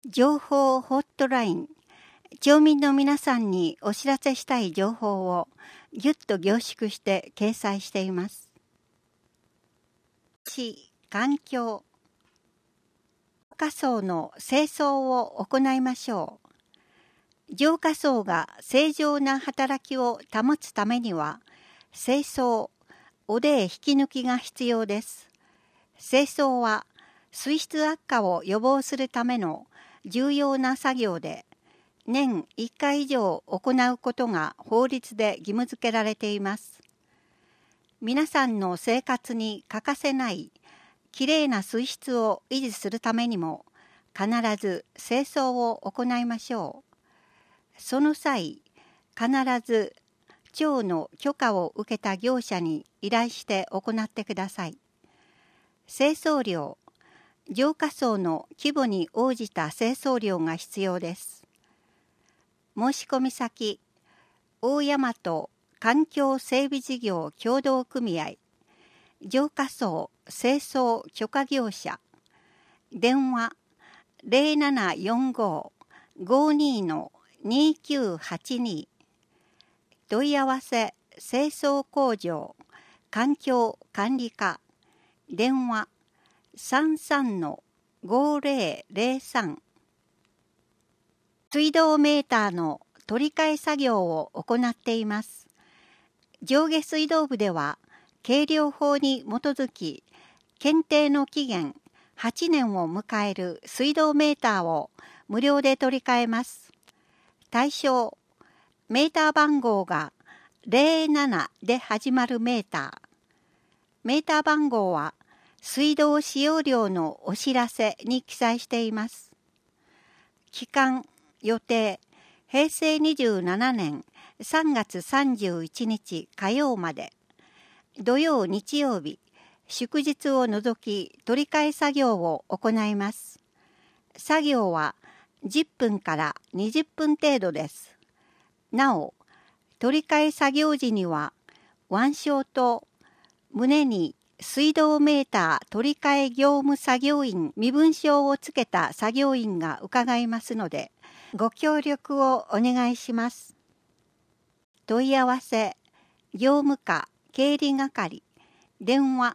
情報ホットライン。町民の皆さんにお知らせしたい情報をぎゅっと凝縮して掲載しています。地、環境。浄化槽の清掃を行いましょう。浄化槽が正常な働きを保つためには、清掃、汚泥引き抜きが必要です。清掃は水質悪化を予防するための重要な作業で、年1回以上行うことが法律で義務付けられています。皆さんの生活に欠かせないきれいな水質を維持するためにも必ず清掃を行いましょう。その際、必ず町の許可を受けた業者に依頼して行ってください。清掃料、浄化槽の規模に応じた清掃料が必要です。申込先、大大和環境整備事業協同組合、浄化槽清掃許可業者、電話0745-52-2982、問い合わせ清掃工場環境管理課、電話33-5003。水道メーターの取り替え作業を行っています。上下水道部では、計量法に基づき、検定の期限8年を迎える水道メーターを無料で取り替えます。対象、メーター番号が07で始まるメーター。メーター番号は、水道使用量のお知らせに記載しています。期間、予定、平成27年3月31日火曜まで、土曜日曜日、祝日を除き取り替え作業を行います。作業は10分から20分程度です。なお、取り替え作業時には、腕章と胸に水道メーター取り替え業務作業員身分証をつけた作業員が伺いますので、ご協力をお願いします。問い合わせ、業務課経理係、電話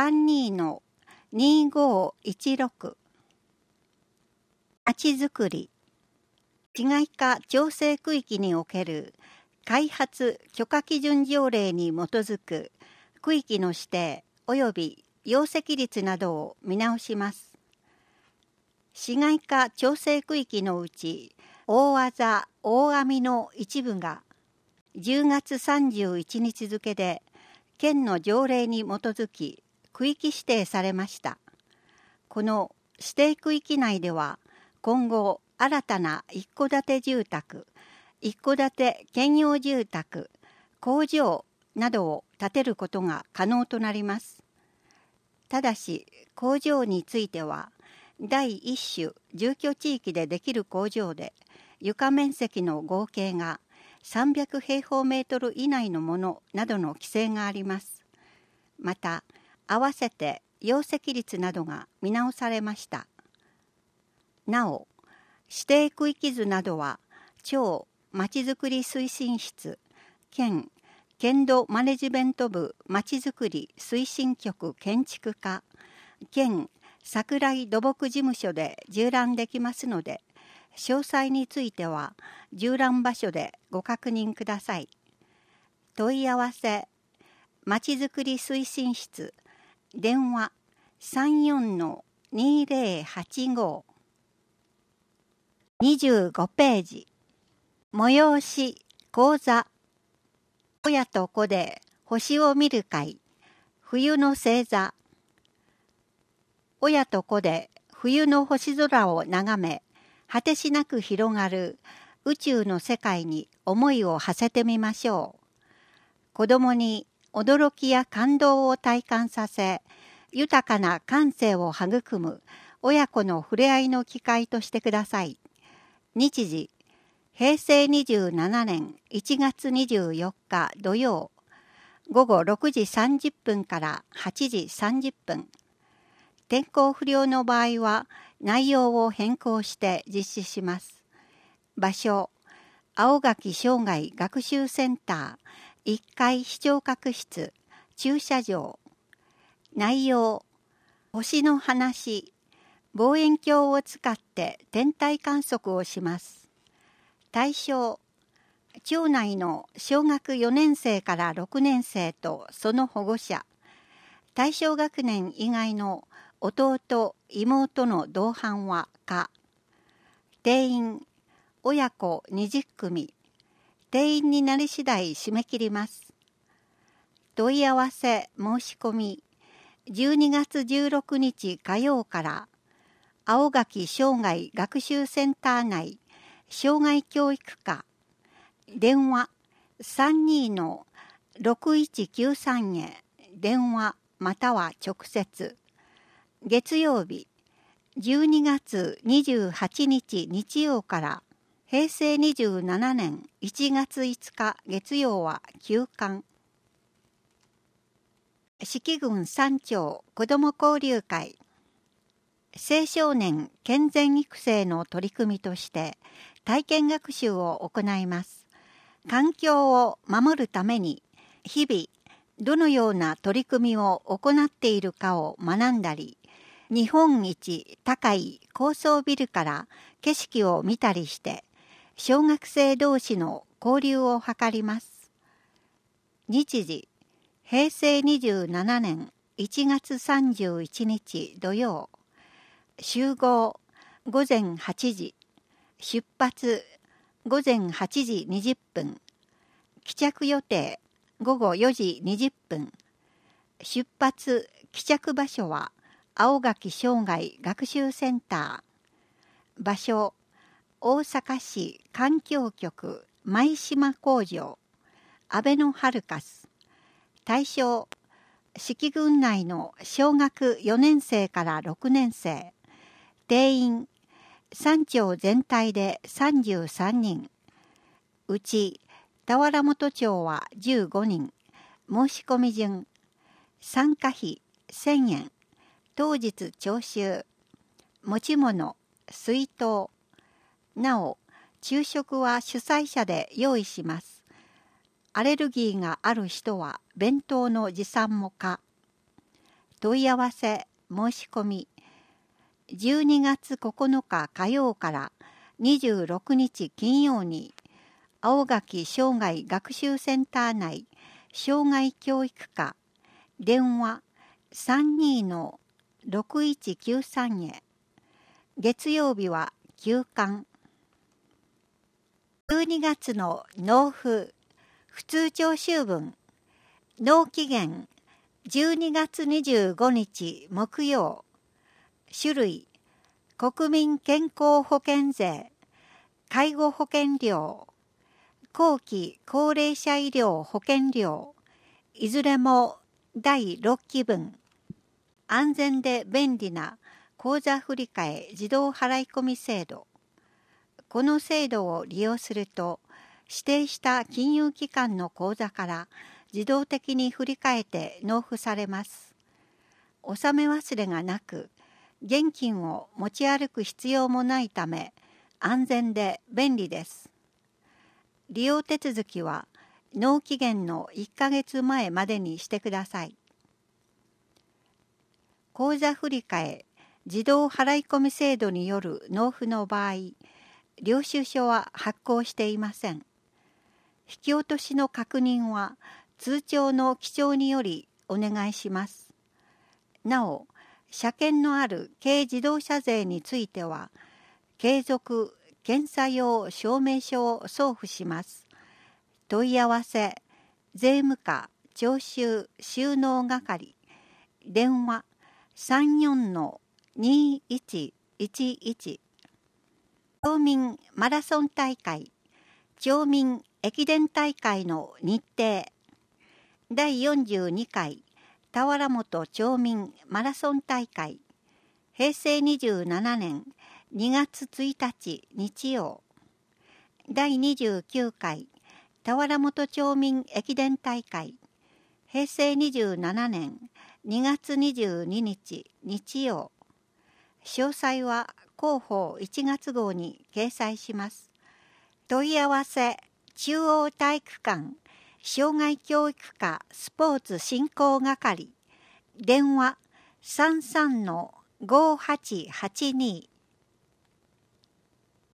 32-2516。まちづくり、市街化調整区域における開発許可基準条例に基づく区域の指定及び容積率などを見直します。市街化調整区域のうち、大字大網の一部が10月31日付で県の条例に基づき区域指定されました。この指定区域内では今後新たな一戸建て住宅、一戸建て兼用住宅、工場などを建てることが可能となります。ただし工場については第一種住居地域でできる工場で床面積の合計が300平方メートル以内のものなどの規制があります。また、合わせて容積率などが見直されました。なお、指定区域図などは、町まちづくり推進室、県土マネジメント部まちづくり推進局建築課、県桜井土木事務所で縦覧できますので、詳細については縦覧場所でご確認ください。問い合わせ、まちづくり推進室、電話34-2085。25ページ。催し、講座。親と子で星を見る会。冬の星座。親と子で冬の星空を眺め、果てしなく広がる宇宙の世界に思いを馳せてみましょう。子供に驚きや感動を体感させ、豊かな感性を育む親子の触れ合いの機会としてください。日時、平成27年1月24日土曜、午後6時30分から8時30分。天候不良の場合は内容を変更して実施します。場所、青垣生涯学習センター1階視聴覚室駐車場。内容、星の話、望遠鏡を使って天体観測をします。対象、町内の小学4年生から6年生とその保護者、対象学年以外の弟、妹の同伴は可。定員、親子20組。定員になり次第締め切ります。問い合わせ申し込み、12月16日火曜から青垣生涯学習センター内障害教育課、電話 32-6193 へ電話または直接。月曜日、12月28日日曜から平成27年1月5日月曜は休館。四季郡三町子ども交流会。青少年健全育成の取り組みとして体験学習を行います。環境を守るために日々どのような取り組みを行っているかを学んだり、日本一高い高層ビルから景色を見たりして小学生同士の交流を図ります。日時、平成27年1月31日土曜。集合午前8時。出発午前8時20分。帰着予定午後4時20分。出発・帰着場所は青垣生涯学習センター。場所、大阪市環境局舞島工場。あべのハルカス。対象、四季郡内の小学4年生から6年生。定員、3町全体で33人。うち、田原本町は15人。申し込み順。参加費1000円。当日徴収。持ち物、水筒。なお、昼食は主催者で用意します。アレルギーがある人は弁当の持参も可。問い合わせ、申し込み。12月9日火曜から26日金曜に青垣生涯学習センター内障害教育課、電話 32-6193 へ。月曜日は休館。12月の納付普通徴収分。納期限12月25日木曜。種類、国民健康保険税、介護保険料、後期高齢者医療保険料、いずれも第6期分。安全で便利な口座振替自動払込制度。この制度を利用すると、指定した金融機関の口座から自動的に振り替えて納付されます。納め忘れがなく、現金を持ち歩く必要もないため、安全で便利です。利用手続きは、納期限の1ヶ月前までにしてください。口座振替自動払込制度による納付の場合、領収書は発行していません。引き落としの確認は通帳の記帳によりお願いします。なお、車検のある軽自動車税については、継続検査用証明書を送付します。問い合わせ、税務課徴収収納係、電話 34-2111。町民マラソン大会、町民駅伝大会の日程。第42回田原本町民マラソン大会。平成27年2月1日日曜。第29回田原本町民駅伝大会。平成27年2月22日日曜。 詳細は広報1月号に掲載します。問い合わせ中央体育館障害教育課スポーツ振興係電話33-5882